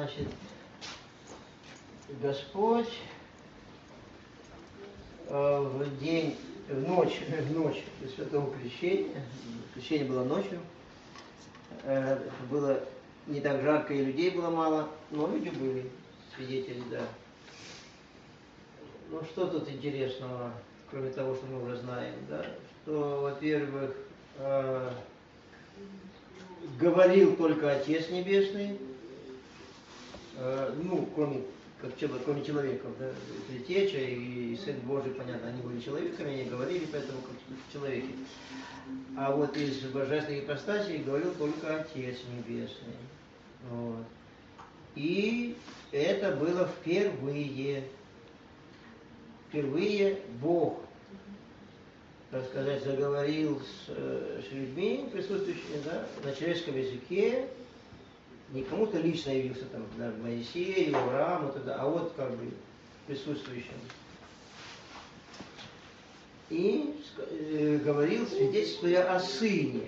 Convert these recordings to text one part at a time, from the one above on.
значит, Господь в ночь Святого Крещения, крещение было ночью, было не так жарко и людей было мало, но люди были, свидетели, да. Ну что тут интересного, кроме того, что мы уже знаем, да, что, во-первых, говорил только Отец Небесный, ну, кроме человеков, да, Предтеча и Сын Божий, понятно, они были человеками, они говорили, поэтому как человеки. А вот из божественной ипостаси говорил только Отец Небесный. Вот. И это было впервые. Впервые Бог, так сказать, заговорил с людьми, присутствующими, да, на человеческом языке, не кому-то лично явился там, да, Моисею, Аврааму, тогда, а вот как бы присутствующим. И говорил, свидетельствуя о Сыне.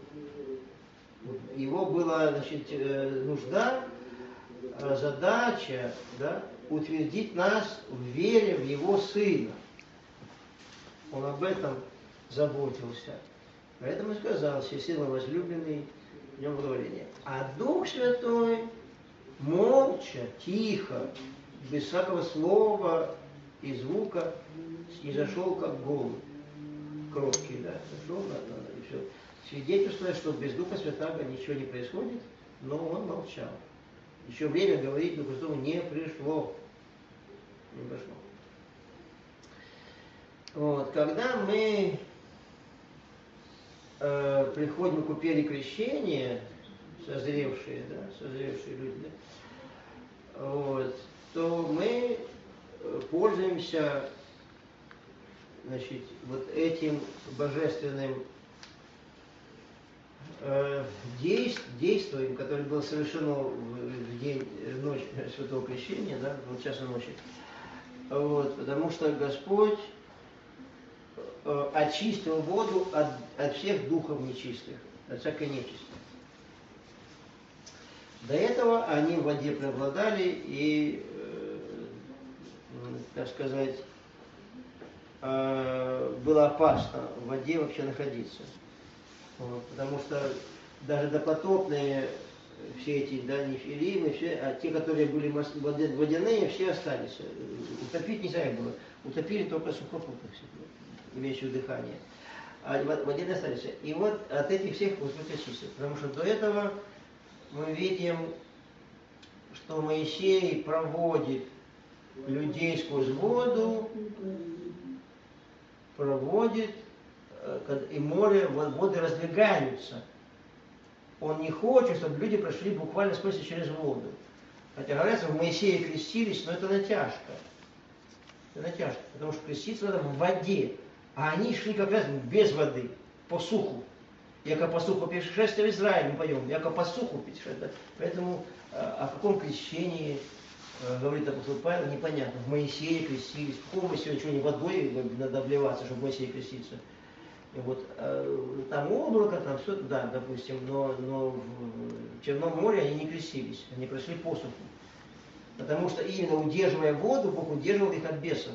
Его была, значит, нужда, задача, да, утвердить нас в вере в Его Сына. Он об этом заботился. Поэтому сказал, всесильно возлюбленный, в нем благоволение. А Дух Святой молча, тихо, без всякого слова и звука не зашел как голубь. Кроткий, да, зашел, и все. Свидетельствуя, что без Духа Святаго ничего не происходит, но он молчал. Еще время говорить Духу Святому не пришло. Не пришло. Вот, когда мы приходим к упели крещения, созревшие люди, да, вот, то мы пользуемся, значит, вот этим божественным действием, которое было совершено в день, ночь Святого Крещения, да, в час ночи. Вот, потому что Господь очистил воду от всех духов нечистых, от всякой нечисти. До этого они в воде преобладали и, так сказать, было опасно в воде вообще находиться. Вот, потому что даже допотопные все эти, да, нефилимы, все, а те, которые были водяные, все остались. Утопить нельзя было. Утопили только сухопутных, имеющих дыхание. А водяные остались. И вот от этих всех Господь очистил. Потому что до этого мы видим, что Моисей проводит людей сквозь воду, проводит, и море, воды раздвигаются. Он не хочет, чтобы люди прошли буквально сквозь через воду. Хотя, говорят, в Моисее крестились, но это натяжка. Это натяжка, потому что креститься надо в воде. А они шли как раз без воды, по суху. Яко по суху путешествие в Израиль мы поем, яко по суху путешествие. Поэтому о каком крещении говорит апостол Павел, непонятно. В Моисее крестились. В каком Моисее, что не водой надо обливаться, чтобы в Моисее креститься? И вот там облако, там все, да, допустим, но в Черном море они не крестились, они прошли по суху. Потому что именно удерживая воду, Бог удерживал их от бесов.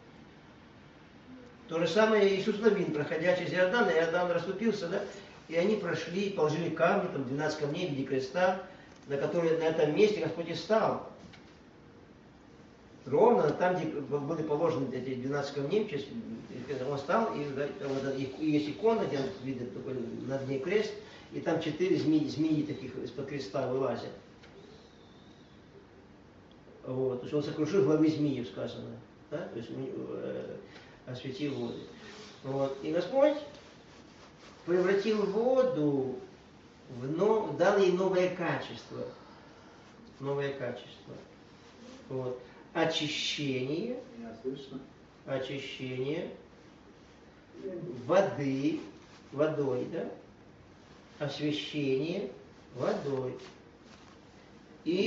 То же самое Иисус Навин, проходя через Иордан, и Иордан расступился, да, и они прошли, положили камни, там 12 камней в виде креста, на этом месте Господь и стал. Ровно там, где были положены эти 12 камней, он стал, и есть икона, где видно такой над ней крест, и там 4 змеи таких из-под креста вылазят. Вот. То есть он сокрушил главы змеев, сказано. Да? То есть осветил воду. Вот. И Господь превратил воду дал ей новое качество. Новое качество. Вот. Очищение водой, да? Освящение водой. И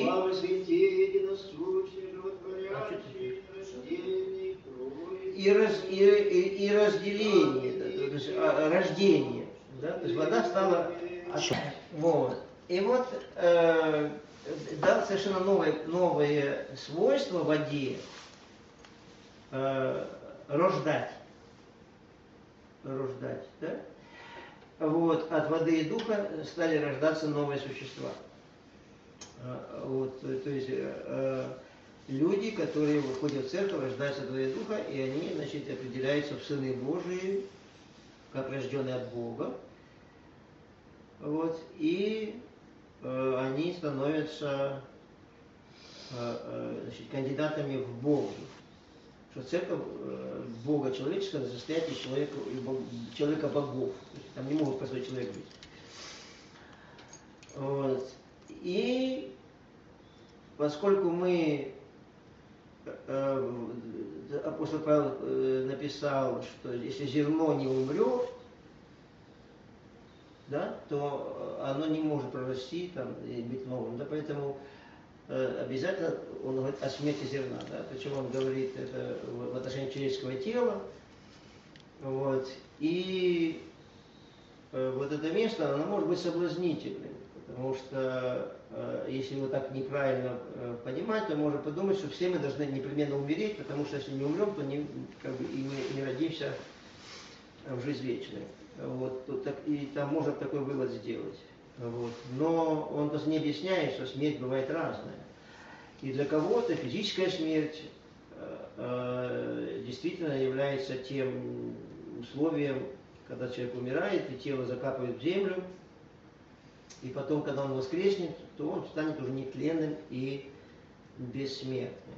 разделение, да, то есть рождение, да? То есть вода стала вот. И вот дал совершенно новое свойство в воде рождать. Рождать, да? Вот, от воды и духа стали рождаться новые существа. Вот, то есть люди, которые выходят в церковь, рождаются от воды и духа, и они, значит, определяются в Сыны Божии, как рожденные от Бога. Вот, и они становятся значит, кандидатами в Бога. Что церковь Бога человеческого состоит из человека богов. Там не могут простой человек быть. Вот. И поскольку апостол Павел написал, что если зерно не умрет, да, то оно не может прорасти там, и быть новым. Да, поэтому обязательно он говорит о смерти зерна. Да, причем он говорит это в отношении человеческого тела. Вот, и вот это место, оно может быть соблазнительным. Потому что если его так неправильно понимать, то можно подумать, что все мы должны непременно умереть, потому что если не умрем, то и мы не родимся в жизнь вечную. Вот, и там можно такой вывод сделать. Вот. Но он просто не объясняет, что смерть бывает разная. И для кого-то физическая смерть действительно является тем условием, когда человек умирает, и тело закапывает в землю, и потом, когда он воскреснет, то он станет уже нетленным и бессмертным.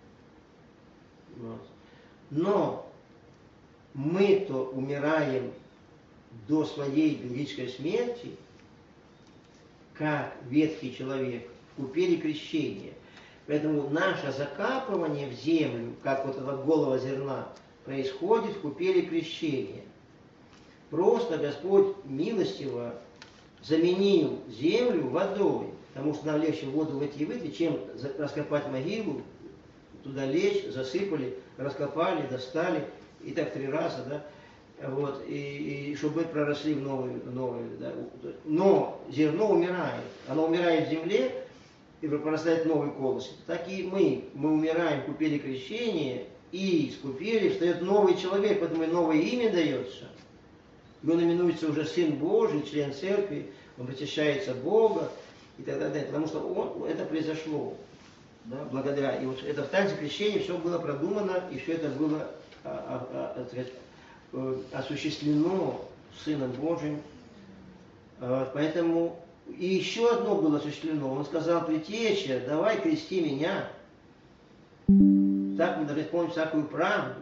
Вот. Но мы-то умираем до своей биологической смерти, как ветхий человек, в купели крещения. Поэтому наше закапывание в землю, как вот этого голого зерна, происходит в купели крещения. Просто Господь милостиво заменил землю водой, потому что нам легче воду войти и выйти, чем раскопать могилу, туда лечь, засыпали, раскопали, достали, и так 3 раза, да, вот, и чтобы мы проросли в новую, да. Но зерно умирает, оно умирает в земле, и прорастает новый колос. Так и мы умираем в купели крещения, и из купели встает новый человек, поэтому и новое имя дается. И он именуется уже Сын Божий, член церкви, он причащается Бога и так далее, потому что это произошло, да, благодаря. И вот это в таинстве крещения все было продумано, и все это было осуществлено Сыном Божьим. Поэтому и еще одно было осуществлено. Он сказал: Предтеча, давай крести меня. Так мы должны исполнить всякую правду.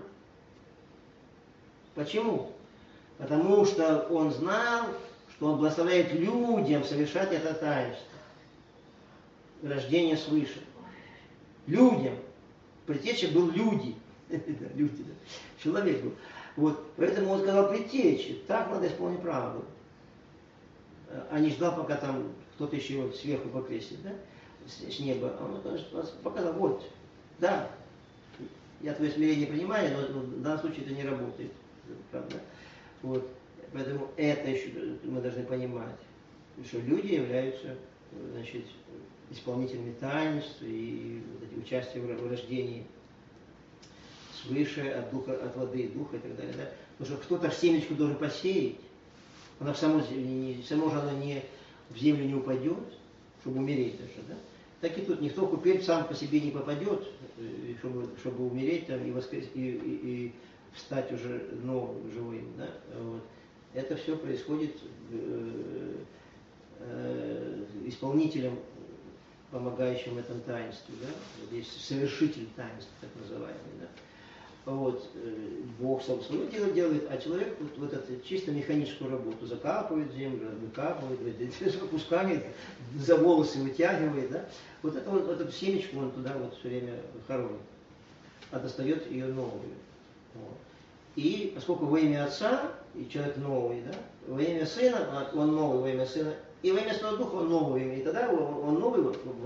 Почему? Потому что он знал, что он благословляет людям совершать это таинство. Рождение свыше. Людям. Предтеча был люди. Люди, да. Человек был. Вот. Поэтому он сказал: Предтеча, так надо исполнить правду. А не ждал, пока там кто-то еще его сверху покрестит, да? С неба. Он показал: вот, да, я твое смирение принимаю, но в данном случае это не работает. Правда? Вот. Поэтому это еще мы должны понимать, что люди являются, значит, исполнителями таинств и вот эти участия в рождении свыше, от духа, от воды и духа и так далее. Да? Потому что кто-то семечку должен посеять, она само же она в землю не упадет, чтобы умереть даже, да? Так и тут никто в купель сам по себе не попадет, чтобы умереть там, и встать уже новым, живым, да? Вот. Это все происходит исполнителем, помогающим в этом таинстве, да? Здесь совершитель таинства, так называемый, да? Вот, Бог сам свое дело делает, а человек вот эту чисто механическую работу закапывает землю, выкапывает, опускает, за волосы вытягивает, да? Вот эту семечку он туда вот все время хоронит, а достает ее новую. Вот. И поскольку во имя Отца, и человек новый, да, во имя Сына, он новый во имя Сына, и во имя Святого Духа он новый во имя, и тогда он новый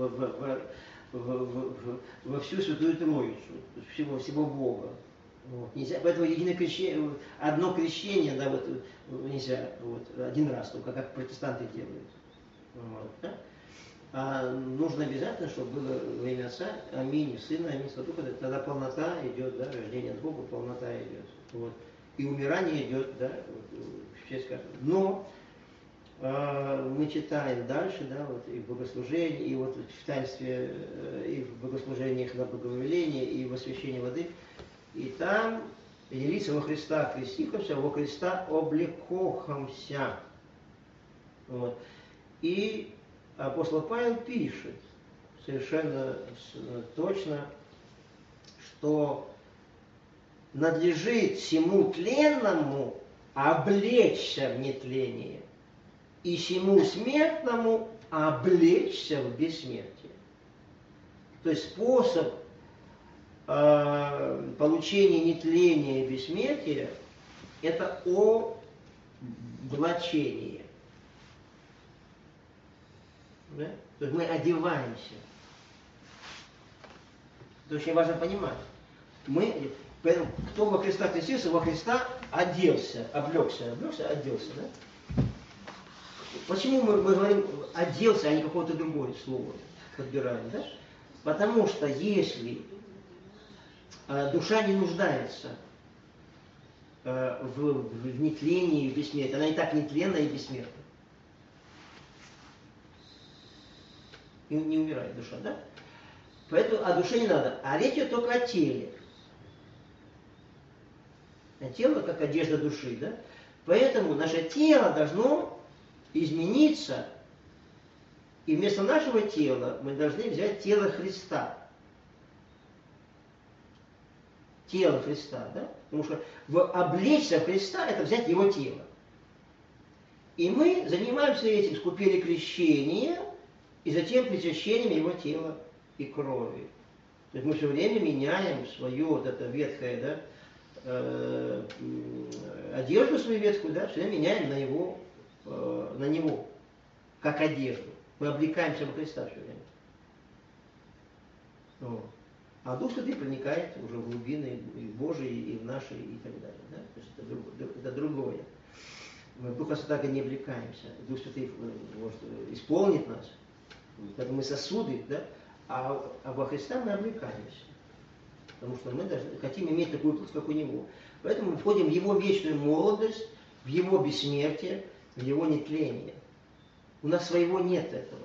во всю Святую Троицу, всего Бога. Вот. Нельзя, поэтому единое крещение, одно крещение, да, вот нельзя, вот, один раз, только как протестанты делают. Вот, да? А нужно обязательно, чтобы было во имя Отца, аминь, Сына, аминь, Святого Духа. Тогда полнота идет, да, рождение от Бога, полнота идет. Вот. И умирание идет, да, в честь каждого. Но мы читаем дальше, да, вот и в богослужении, и вот в таинстве, и в богослужениях на благоволение, и в освящении воды. И там явиться во Христа крестихомся, во Христа облекохомся. Вот. И апостол Павел пишет совершенно точно, что надлежит всему тленному облечься в нетление, и всему смертному облечься в бессмертие. То есть способ получения нетления и бессмертия – это облачение. Да? То есть мы одеваемся. Это очень важно понимать. Кто во Христа крестился, во Христа оделся, облегся, оделся. Да? Почему мы говорим оделся, а не какое-то другое слово подбираем? Да? Потому что если душа не нуждается в нетлении и бессмертии, она и так нетленна и бессмертна. И не умирает душа, да? Поэтому о душе не надо. А речь идет только о теле. А тело как одежда души, да? Поэтому наше тело должно измениться, и вместо нашего тела мы должны взять тело Христа. Тело Христа, да? Потому что облечься в Христа – это взять Его тело. И мы занимаемся этим, скупили крещение, и затем причащением Его тела и крови. То есть мы все время меняем свое вот это ветхое, да, одежду свою ветхую, да, все время меняем на Него, как одежду. Мы облекаемся во Христа все время. Вот. А Дух Святый проникает уже в глубины и Божии, и в наши, и так далее. Да? То есть это другое. Мы в Духа Святаго не облекаемся. Дух Святый может исполнит нас. Поэтому мы сосуды, да? А во Христа мы облекаемся. Потому что мы хотим иметь такую плоть, как у Него. Поэтому мы входим в Его вечную молодость, в Его бессмертие, в Его нетление. У нас своего нет этого.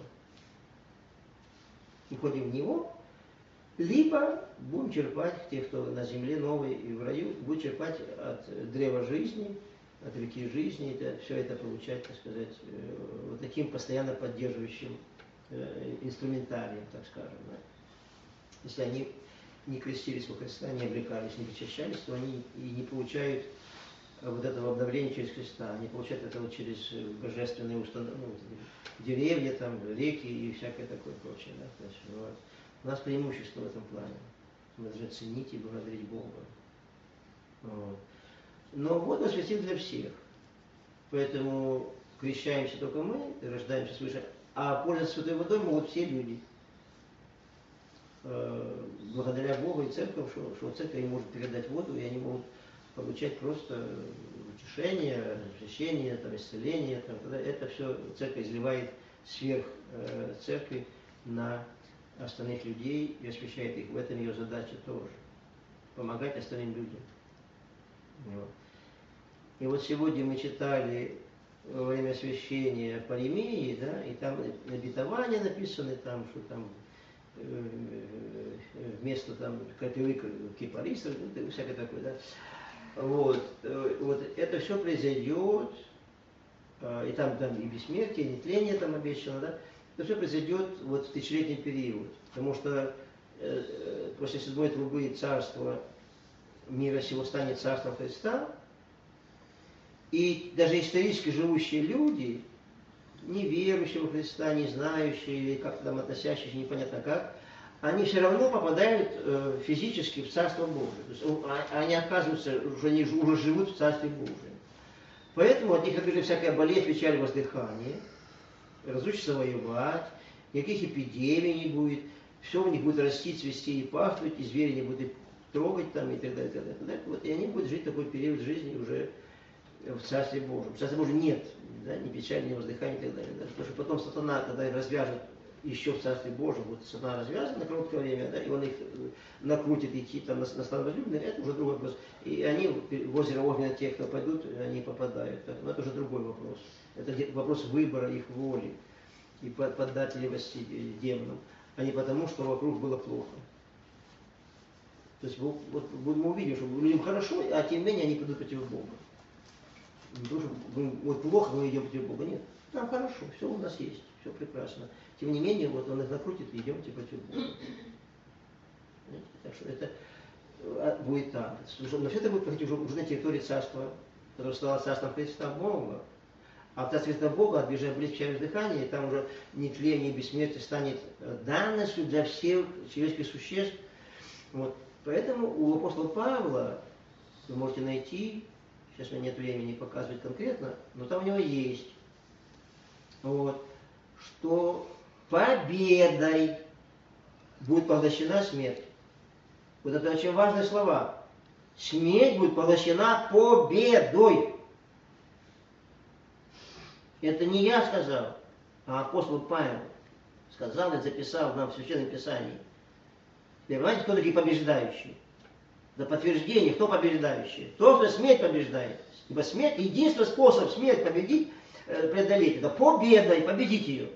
Мы входим в Него, либо будем черпать, те, кто на земле новый и в раю, будут черпать от древа жизни, от реки жизни, это, все это получать, так сказать, вот таким постоянно поддерживающим инструментарием, так скажем. Да? Если они не крестились во Христа, не облекались, не причащались, то они и не получают вот этого обновления через Христа, они получают это вот через божественные установки, деревья, там, реки и всякое такое прочее. Да? То есть, вот. У нас преимущество в этом плане. Мы должны ценить и благодарить Бога. Вот. Но воду осветил для всех. Поэтому крещаемся только мы, рождаемся свыше, а пользоваться святой водой могут все люди. Благодаря Богу и церковь, что церковь им может передать воду, и они могут получать просто утешение, освящение, там, исцеление. Там, это все церковь изливает сверх церкви на остальных людей и освящает их. В этом ее задача тоже. Помогать остальным людям. Вот. И вот сегодня мы читали во время освящения Паремии, да, и там обетования написаны, там, что там вместо там копевы кипарисов, ну, всякое такое, да. Вот это все произойдет, и там и бессмертие, и нетление там обещано, да. Это все произойдет вот в тысячелетний период, потому что после седьмой трубы царство мира сего станет царством Христа, и даже исторически живущие люди, не верующие во Христа, не знающие, или как-то там относящиеся, непонятно как, они все равно попадают физически в Царство Божие. То есть они оказываются, что они уже живут в Царстве Божьем. Поэтому от них, например, всякая болезнь, печаль, воздыхание, разучатся воевать, никаких эпидемий не будет, все у них будет расти, цвести и пахнуть, и звери не будут трогать там и так далее, так далее, так далее. Вот, и они будут жить такой период жизни уже в Царстве Божьем. В Царстве Божьем нет, да, ни печали, ни воздыхания и так далее. Да? Потому что потом сатана, когда развяжет еще в Царстве Божьем, вот сатана развязана на короткое время, да, и он их накрутит идти там на стан возлюбленных, это уже другой вопрос. И они в озеро огненное, те, кто пойдут, они попадают. Но это уже другой вопрос. Это вопрос выбора их воли и податливости демонам, а не потому, что вокруг было плохо. То есть вот мы увидим, что людям хорошо, а тем не менее они пойдут против Бога. Не потому, что вот плохо, мы идем против Бога. Нет, нам хорошо, все у нас есть, все прекрасно. Тем не менее, вот он их накрутит и идемте против Бога. Понимаете? Так что это будет так. Но все это будет происходить уже на территории царства, которое стало царством Христа Бога. А в царстве Христа Бога, отбежав близко через дыхание, там уже ни тлен, ни бессмертие станет данностью для всех человеческих существ. Вот. Поэтому у апостола Павла вы можете найти, сейчас у меня нет времени показывать конкретно, но там у него есть, вот, что победой будет поглощена смерть. Вот это очень важные слова. Смерть будет поглощена победой. Это не я сказал, а апостол Павел сказал и записал нам в Священном Писании. Вы понимаете, кто такие побеждающие? За подтверждение, кто побеждающий? Тот, кто смерть побеждает. Ибо смерть, единственный способ смерть победить, преодолеть, это победой, победить ее.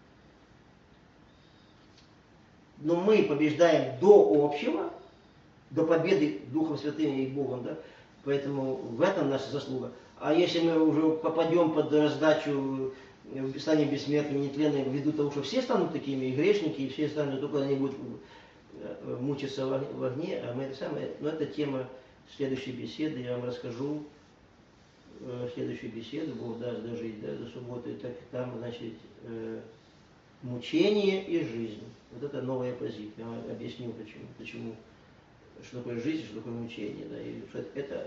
Но мы побеждаем до общего, до победы Духом Святым и Богом, да? Поэтому в этом наша заслуга. А если мы уже попадем под раздачу, станем бессмертными, нетленными, ввиду того, что все станут такими, и грешники, и все станут, только они будут мучиться в огне, а мы это самое, но это тема следующей беседы, я вам расскажу следующую беседу, Бог даст дожить, да, до субботы, так там, значит, мучение и жизнь. Вот это новая позиция, я вам объясню почему, что такое жизнь, что такое мучение, да, и что это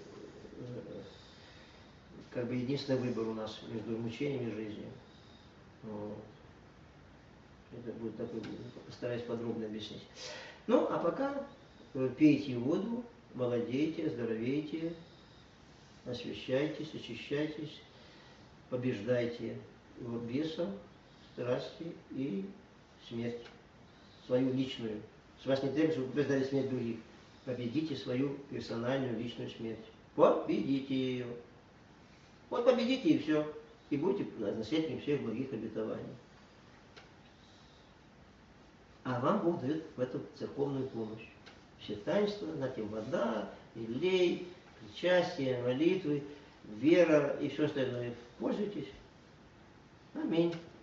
как бы единственный выбор у нас между мучением и жизнью. Вот. Это будет такой, постараюсь подробно объяснить. Ну, а пока пейте воду, молодейте, здоровейте, освящайтесь, очищайтесь, побеждайте бесов, страсти и смерть. Свою личную. С вас не требуется, чтобы вы побеждали смерть других. Победите свою персональную личную смерть. Победите ее. Вот победите и все. И будете наследником всех благих обетований. А вам Бог дает в этом церковную помощь. Все таинства, знаете, вода, елей, причастие, молитвы, вера и все остальное. Пользуйтесь. Аминь.